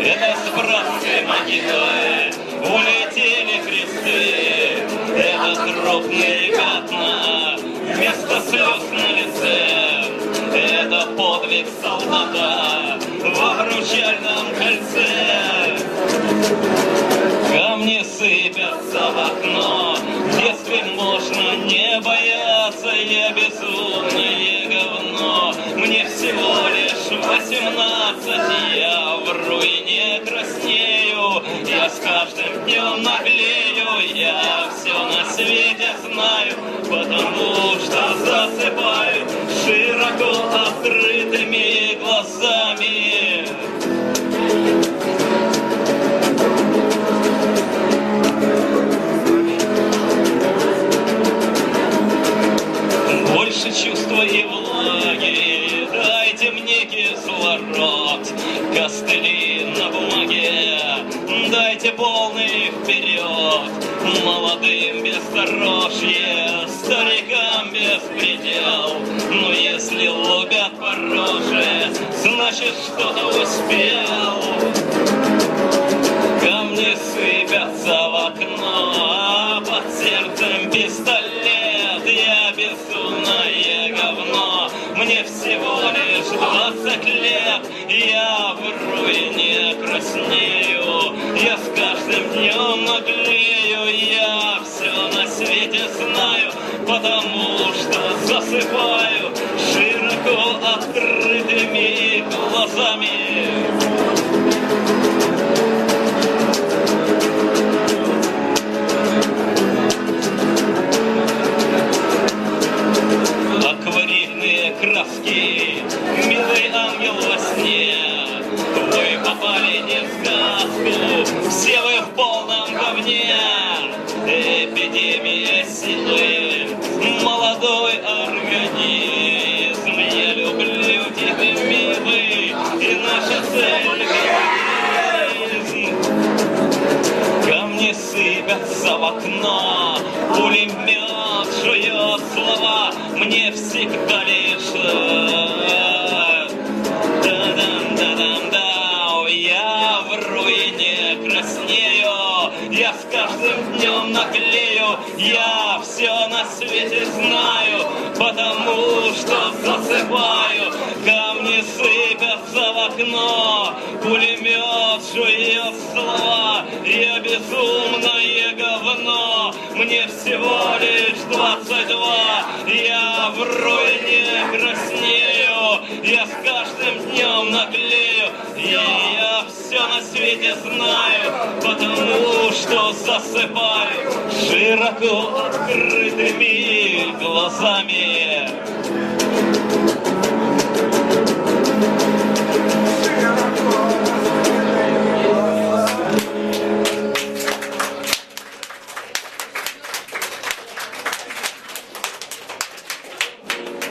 Это с братской могилы улетели кресты. Это трупные пятна вместо слез на лице. Это подвиг солдата в обручальном кольце. Камни сыпятся в окно, в детстве можно не бояться. Я безумное говно, мне всего лишь 18. Я в руине краснею, я с каждым днем наглею. Я все на свете знаю, потому что засыпаю широко открытыми глазами. Больше чувства и влаги, дайте мне кислород, костыли на бумаге, дайте полный вперед. Молодым бездорожье, старикам беспредел. Но если лупят по роже, значит что-то успел. Камни сыпятся в окно, а под сердцем пистолет. Я безумное говно, мне всего лишь 20 лет. Я в руине краснею, я с каждым днем наглею. Я все на свете знаю, потому что засыпаю широко открытыми глазами. Акварельные краски, милый ангел во сне. Вы попали не в сказку, все вы в полном говне. Эпидемия силы, молодой организм. Я люблю тебя, милый, и наша цель героизм. Камни сыпятся в окно, пулемет жует слова. Мне всегда лишь да-дам-да-дам-да. Я в руине краснею, я с каждым днем наклею. Я все на свете знаю, потому что засыпаю. Камни сыпятся в окно, пулемет жует слова. Я безумное говно, мне всего лишь 22. Я в руине краснею, я с каждым днем наглею. И я все на свете знаю, потому что засыпаю широко открытыми глазами.